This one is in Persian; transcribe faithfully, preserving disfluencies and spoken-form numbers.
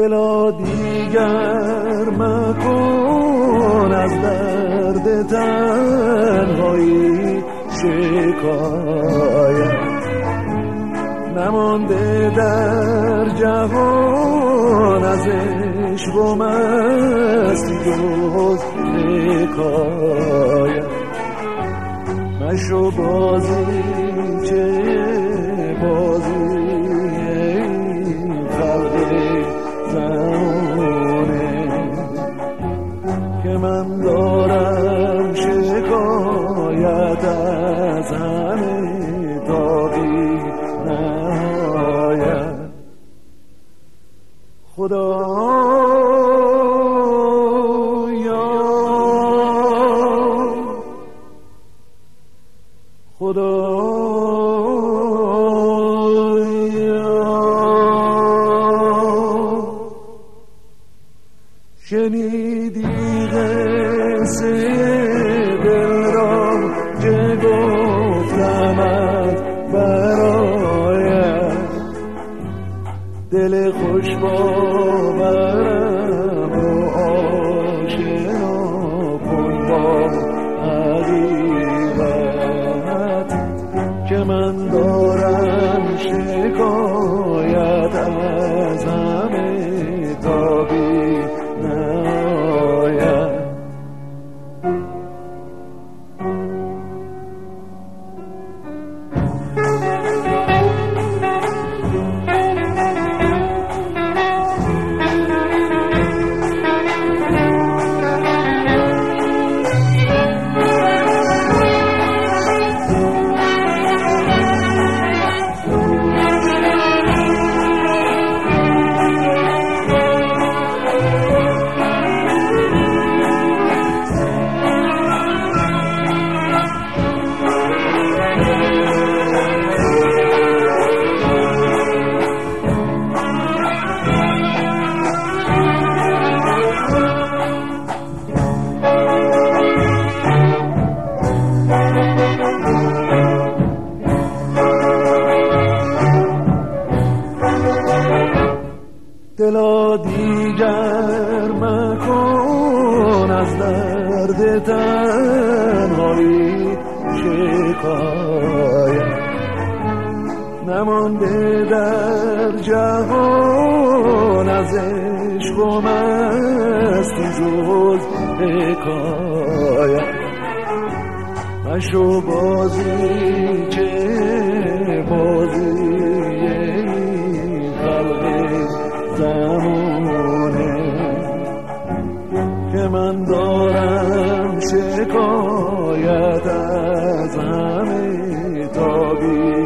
دلا دیگر مکن از درد تنهایی شکایت، نمانده در جهان از عشق و مستی جز حکایت. مشو بازی چه بازی این خلق زمانه که من دارم شکایت از همه تا بی نهایت. خدایا خدایا شنیدی قصه دل را چه گفتمت برایت، دل خوش باورم و آشنا کن با حقیقت که من دارم شکایت از همه تا بی نهایت. دلا دیگر مکن از درد تنهایی شکایت، نمانده در جهان از عشق و مستی جز حکایت. مشو بازی چه بازی خلق زمانه که من دارم شکایت از همه تا بی